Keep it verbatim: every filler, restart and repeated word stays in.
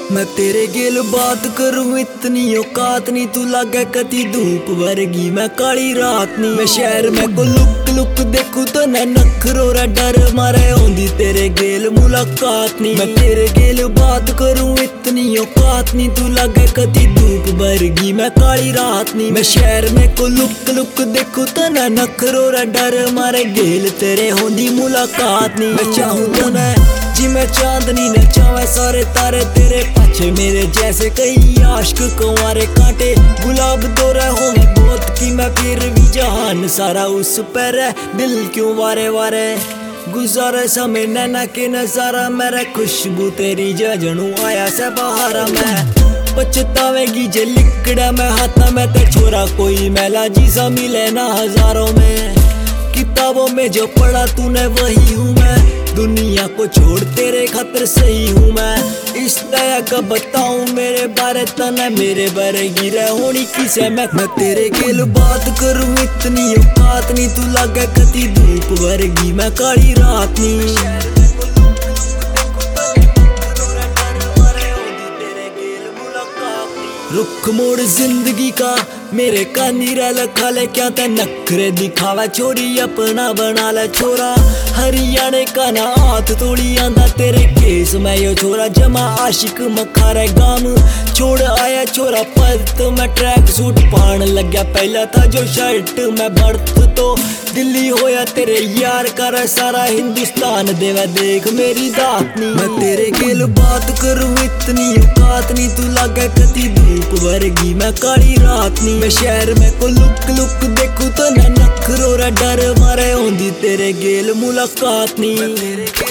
मैं तेरे गेल बात करूं इतनी औकात नहीं, तू लागे कती धूप वर्गी मैं काली रात नहीं। मैं शहर में को लुक लुक देखूं तो न नखरो रे डर मारे होंदी तेरे गेल मुलाकात नहीं। मैं तेरे गेल बात करूं इतनी औकात नहीं, तू लागे कती धूप वर्गी मैं काली रात नहीं। मैं शहर में को लुक लुक देखूं तो न नखरो रे डर मारे गेल तेरे होंदी मुलाकात नहीं। मैं चाहूं तो न जी मैं चांदनी नचावे सारे तारे तेरे पाछे मेरे जैसे कई आशिक कुंवारे कांटे गुलाब दौरे हो मैं बहुत की मैं फिर भी जहान सारा उस पर है दिल क्यों वारे वारे गुजारे समय नैना के नजारा मेरा खुशबू तेरी जजनू आया से बहारा। मैं पछतावेगी जे लिकड़ा मैं हाथा में ते छोरा कोई मैला जीसा मिले ना हजारों में। किताबों में जो पढ़ा तूने वही हूँ मैं, दुनिया को छोड़ तेरे खातिर सही हूँ मैं। इस दया का बताऊं मेरे बारे तना मेरे बारे गिरा होनी किसे मैं। मैं तेरे गेल बात करूं इतनी औकात नहीं, तू लागे कती धूप वर्गी मैं काली रात नहीं। रुख मोड़ जिंदगी का मेरे कानी रह लखा ले क्या ते नखरे दिखावा छोड़ी अपना बना ले छोरा। हरियाणे का ना हाथ तोड़ी आंदा तेरे केस में यो छोरा जमा आशिक मखारे गाम छोड़ आया छोरा पत तो मैं ट्रैक सूट पान लग गया पहला था जो शर्ट में बर्थ तो दिल्ली होया तेरे यार कर सारा हिंदुस्तान देवा देख मेरी दात नहीं। मैं तेरे गेल बात करूं इतनी औकात नहीं, तू लागे कती धूप वर्गी मैं काली रात नहीं। मैं शहर में को लुक लुक देखूं तो न नखरो रे डर मारे होंदी तेरे गेल मुलाकात नहीं।